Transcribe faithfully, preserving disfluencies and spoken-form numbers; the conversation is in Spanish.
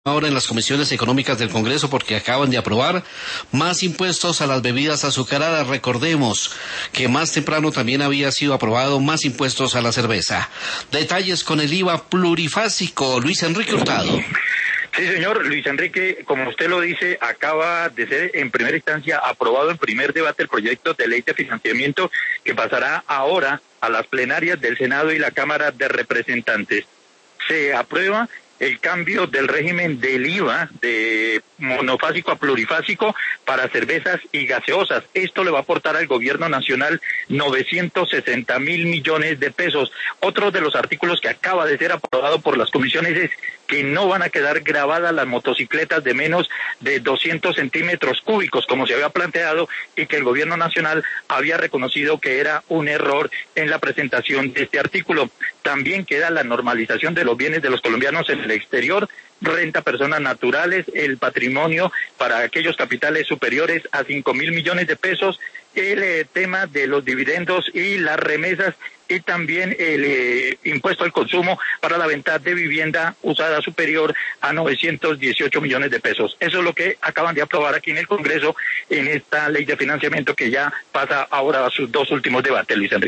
ahora en las comisiones económicas del Congreso porque acaban de aprobar más impuestos a las bebidas azucaradas. Recordemos que más temprano también había sido aprobado más impuestos a la cerveza. Detalles con el I V A plurifásico, Luis Enrique Hurtado. Sí, señor Luis Enrique, como usted lo dice, acaba de ser en primera instancia aprobado en primer debate el proyecto de ley de financiamiento que pasará ahora a las plenarias del Senado y la Cámara de Representantes. Se aprueba el cambio del régimen del I V A de monofásico a plurifásico para cervezas y gaseosas. Esto le va a aportar al gobierno nacional novecientos sesenta mil millones de pesos. Otro de los artículos que acaba de ser aprobado por las comisiones es que no van a quedar grabadas las motocicletas de menos de doscientos centímetros cúbicos, como se había planteado, y que el gobierno nacional había reconocido que era un error en la presentación de este artículo. También queda la normalización de los bienes de los colombianos en el exterior, renta a personas naturales, el patrimonio para aquellos capitales superiores a cinco mil millones de pesos, el eh, tema de los dividendos y las remesas, y también el eh, impuesto al consumo para la venta de vivienda usada superior a novecientos dieciocho millones de pesos. Eso es lo que acaban de aprobar aquí en el Congreso en esta ley de financiamiento que ya pasa ahora a sus dos últimos debates, Luis Enrique.